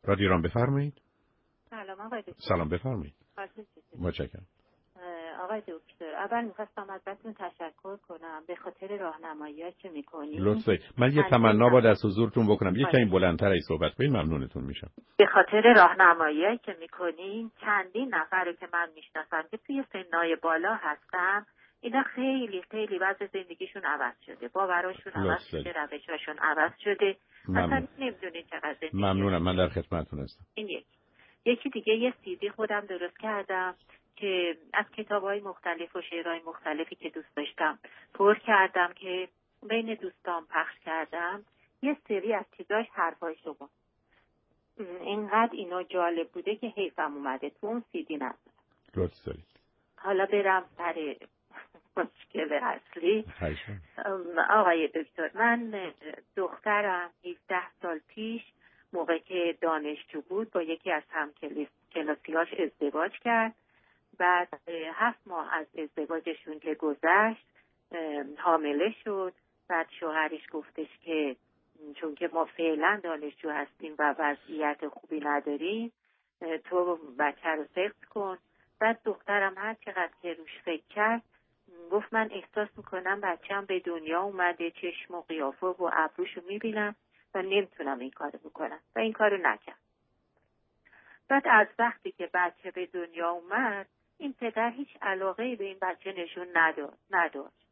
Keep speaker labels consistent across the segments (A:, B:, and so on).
A: رادیو ایران بفرمایید.
B: سلام آقای دکتر.
A: سلام بفرمایید. متشکرم.
B: آقای دکتر، اول می‌خواستم ازتون تشکر کنم به خاطر راهنمایی‌هایی که می‌کنید.
A: لطفاً من یه تمنا با دست حضورتون بکنم، یکم بلندتر ای صحبت کنید ممنونتون میشم.
B: به خاطر راهنمایی‌هایی که می‌کنید چندین نفر رو که من میشناسم که توی سنای بالا هستن، اینا خیلی خیلی وضع زندگیشون عوض شده، باوراشون عوض شده، روشاشون عوض شده. اصلا نمی‌دونید چقدر زندگی.
A: ممنونم، من در خدمتتون هستم.
B: این یکی دیگه یه CD خودم درست کردم که از کتاب‌های مختلف و شعرهای مختلفی که دوست داشتم پر کردم که بین دوستان پخش کردم. یه سری از چیزاش حرفای شما اینقدر اینا جالب بوده که حیفم اومده تو اون CD نذارم.
A: درست دارید.
B: حالا برم سر مشکل اصلی. آقای دکتر، من دخترم 17 سال پیش موقع که دانشجو بود با یکی از همکلاسی‌هاش ازدواج کرد. بعد 7 ماه از ازدواجشون که گذشت حامله شد. بعد شوهرش گفتش که چون که ما فعلا دانشجو هستیم و وضعیت خوبی نداریم تو بچه رو سقط کن. بعد دخترم هر چقدر که روش فکر کرد گفت من احساس میکنم بچه‌م به دنیا اومده، چشم و قیافه و ابروشو میبینم و نمیتونم این کارو بکنم و این کارو نکرد. بعد از وقتی که بچه به دنیا اومد این پدر هیچ علاقه‌ای به این بچه نشون نداشت.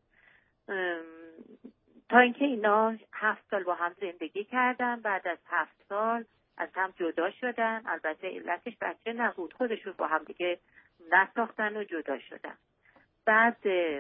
B: تا اینکه اینا 7 سال با هم زندگی کردن. بعد از 7 سال از هم جدا شدن. البته علتش بچه نبود، خودشون با هم دیگه نساختن و جدا شدن. بعد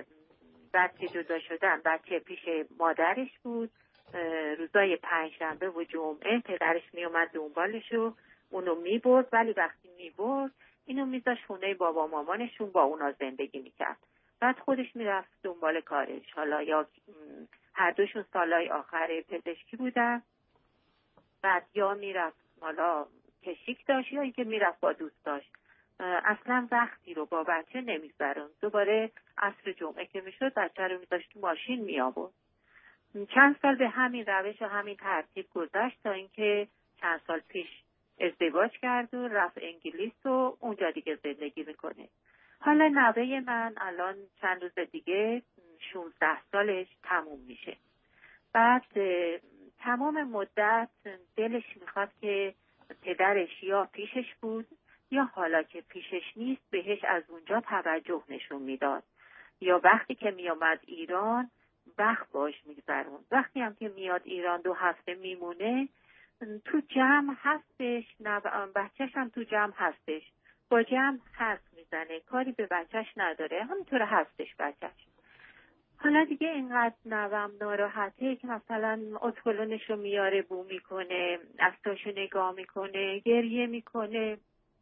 B: که جدا شدن بچه پیش مادرش بود. روزای پنجشنبه و جمعه پدرش می اومد دنبالش و اونو میبرد، ولی وقتی میبرد اینو میذاشت خونه بابا مامانشون با اونا زندگی میکرد. بعد خودش میرفت دنبال کارش. حالا یا هر دوشون سالای آخر پزشکی بودن. بعد یا میرفت حالا کشیک داشت یا اینکه میرفت با دوست داشت. اصلا وقتی رو با بچه نمیگذرون. دوباره عصر جمعه که میشد بچه رو میذاشت تو ماشین میآورد. چند سال به همین روش و همین ترتیب گذشت تا اینکه چند سال پیش ازدواج کرد و رفت انگلیس و اونجا دیگه زندگی میکنه. حالا نوه من الان چند روز دیگه 16 سالش تموم میشه. بعد تمام مدت دلش میخواد که پدرش یا پیشش بود یا حالا که پیشش نیست بهش از اونجا توجه نشون میداد، یا وقتی که میامد ایران وقت باش میگذرون. وقتی هم که میاد ایران 2 هفته میمونه تو جمع هستش، بچهش هم تو جمع هستش، با جمع حرف میزنه، کاری به بچهش نداره، همینطور هستش بچهش. حالا دیگه اینقدر نوام ناراحته که مثلا اتکلونشو میاره بو میکنه، عکساشو نگاه میکنه، گریه میکنه.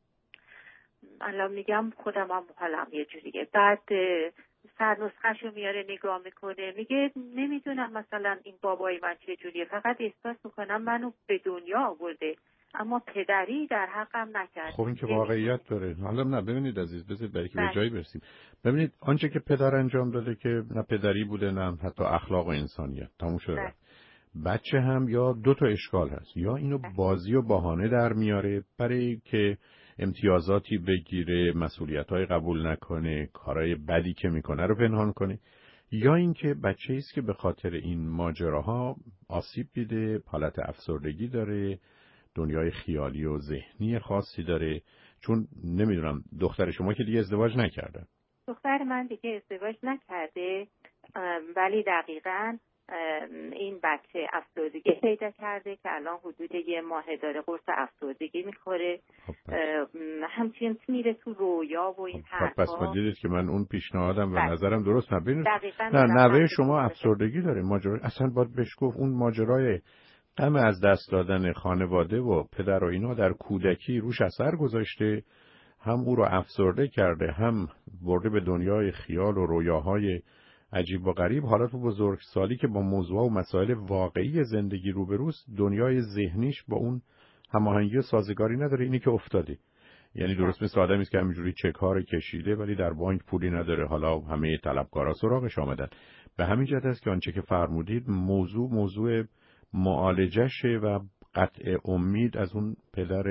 B: الان میگم خودم هم حالم یه جوریه. بعد سرنسخه‌شو میاره نگاه میکنه، میگه نمیدونم مثلا این بابای من چه جوریه، فقط احساس میکنم منو به دنیا آورده اما پدری در حقم نکرد.
A: خب این که واقعیت داره. حالا نه ببینید عزیز، بذارید برای که به جایی برسیم. ببینید آنچه که پدر انجام داده که نه پدری بوده نه حتی اخلاق و انسانیت، تموم شده. بچه هم یا 2 تا اشکال هست، یا اینو بازی و بهانه در میاره برای که امتیازاتی بگیره، مسئولیت‌های قبول نکنه، کارهای بدی که میکنه رو پنهان کنه، یا اینکه بچه‌ای است که به خاطر این ماجراها آسیب دیده، حالت افسردگی داره، دنیای خیالی و ذهنی خاصی داره. چون نمیدونم دختر شما که دیگه ازدواج نکرده.
B: دختر من دیگه ازدواج نکرده، ولی دقیقاً این بچه افسردگی پیدا کرده که الان حدود 1 ماه داره قرص افسردگی میخوره. همچنین میره تو رویا و این حرفا.
A: پس ما دیدید که من اون پیشنهادم و نظرم درست نبینید.
B: نه
A: نوه شما افسردگی داره. ماجرا اصلا باید بهش گفت اون ماجرای غم از دست دادن خانواده و پدر و اینا در کودکی روش اثر گذاشته، هم او رو افسرده کرده، هم برده به دنیای خیال و رویاهای عجیب و غریب. حالا تو بزرگسالی که با موضوع و مسائل واقعی زندگی روبروست، دنیای ذهنیش با اون هماهنگی و سازگاری نداره. اینی که افتاده، یعنی درست مثل آدمی است که همینجوری چک ها رو کشیده ولی در بانک پولی نداره، حالا همه طلبکارا سراغش آمدن. به همین جهت است که آنچه که فرمودید موضوع معالجشه و قطع امید از اون پدر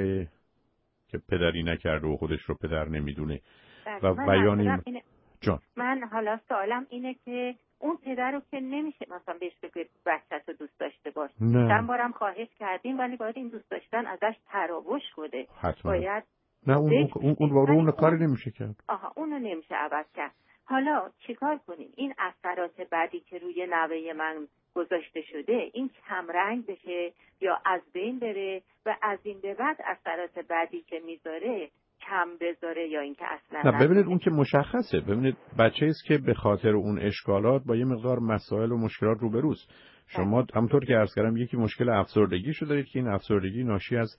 A: که پدری نکرده و خودش رو پدر نمیدونه و بیان جان.
B: من حالا سوالم اینه که اون پدر رو که نمیشه مثلا بهش بگید بچه‌تو دوست داشته باش. چند بارم خواهش کردیم ولی باید این دوست داشتن ازش تراوش شده.
A: حتما.
B: باید
A: نه اون کاری نمیشه کرد.
B: اونو نمیشه عوض کرد. حالا چیکار کنیم؟ این اثرات بعدی که روی نوه من گذاشته شده این کمرنگ بشه یا از بین بره و از این به بعد اثرات بعدی که میذاره کم بذاره یا اینکه اصلا
A: نه. ببینید اون که مشخصه. ببینید بچه‌ای است که به خاطر اون اشکالات با یه مقدار مسائل و مشکلات روبروست. شما همونطور که عرض کردم یکی مشکل افسردگیشو دارید که این افسردگی ناشی از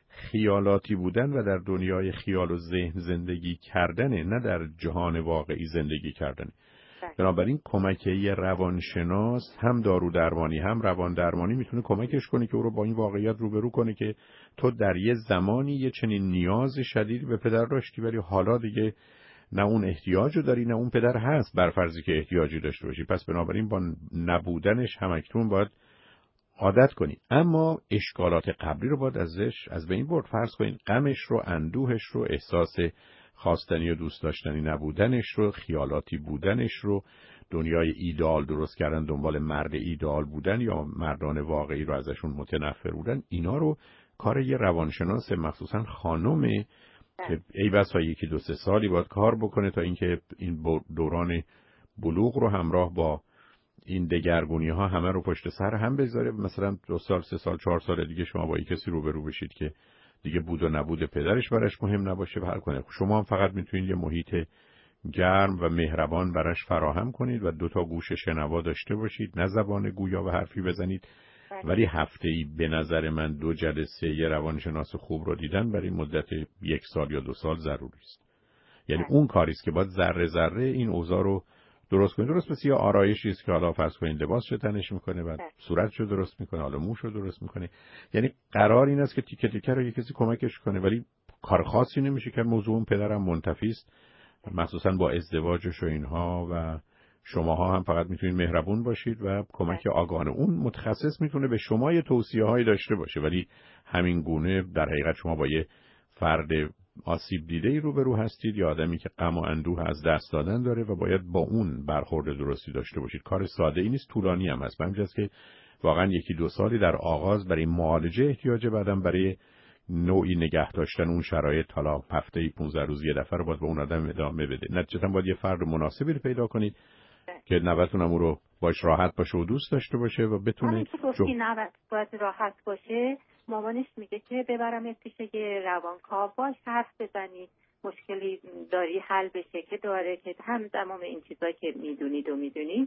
A: خیالاتی بودن و در دنیای خیال و ذهن زندگی کردنه، نه در جهان واقعی زندگی کردنه. بنابراین کمک یه روانشناس هم دارو درمانی هم روان درمانی میتونه کمکش کنه که او رو با این واقعیت روبرو کنه که تو در یه زمانی یه چنین نیاز شدیدی به پدر داشتی ولی حالا دیگه نه اون احتیاجو داری نه اون پدر هست بر فرضی که احتیاجی داشته باشی. پس بنابراین با نبودنش همکنون باید عادت کنی. اما اشکالات قبلی رو باید از بین برد. فرض کنین غمش رو، اندوهش رو، احساس خواستنی و دوست داشتنی نبودنش رو، خیالاتی بودنش رو، دنیای ایدئال درست کردن، دنبال مرد ایدئال بودن یا مردان واقعی رو ازشون متنفر بودن، اینا رو کار یه روانشناس مخصوصا خانومه که ای بسا 1-2 سالی باید کار بکنه تا اینکه این دوران بلوغ رو همراه با این دگرگونی ها همه رو پشت سر هم بذاره. مثلا 2 سال 3 سال 4 سال دیگه شما با کسی روبرو بشید که دیگه بود و نبود پدرش براش مهم نباشه و حل کنه. شما هم فقط میتونید یه محیط گرم و مهربان براش فراهم کنید و 2 تا گوش شنوا داشته باشید، نه زبان گویا و حرفی بزنید. ولی هفته‌ای به نظر من 2 جلسه یه روانشناس خوب رو دیدن برای مدت 1 سال یا 2 سال ضروری است. یعنی اون کاری است که باید ذره ذره این اوضاع رو درست کنید. درست مثل یه آرایشی است که حالا فرض کنید لباسشو تنش میکنه بعد صورتشو درست میکنه، حالا موشو درست میکنه. یعنی قرار این است که تیکه تیکه رو یه کسی کمکش کنه ولی کار خاصی نمیشه که موضوع اون پدرم منتفی است، مخصوصا با ازدواجش و اینها و شماها هم فقط میتونید مهربون باشید و کمک آگاهانه. اون متخصص میتونه به شما یه توصیه‌هایی داشته باشه ولی همین گونه در حقیقت شما با یه فرد آسیب دیده‌ای روبرو هستید یا آدمی که غم و اندوه از دست دادن داره و باید با اون برخورد درستی داشته باشید. کار ساده ای نیست، طولانی هم هست. همینجاست که واقعا 1-2 سالی در آغاز برای معالجه احتیاجه، بعدم برای نوعی نگه داشتن اون شرایط حالا هفته‌ای 15 روز یه دفعه رو باید با اون آدم ادامه بده. نتیجتاً باید یه فرد مناسبی رو پیدا کنید که نوه‌تون هم رو باش راحت باشه و دوست داشته باشه و بتونه
B: گفتی نوه‌ت باید راحت باشه. مامانش میگه که ببرم پیش یه روانکاو باش حرف بزنی، مشکلی داری حل بشه که داره که هم تمام این چیزا که میدونید و میدونی،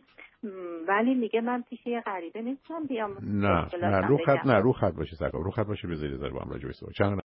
B: ولی میگه من پیش یه غریبه نمیتونم بیام.
A: نه رو خط باشه سرکار، رو خط باشه بذارید با هم راجع به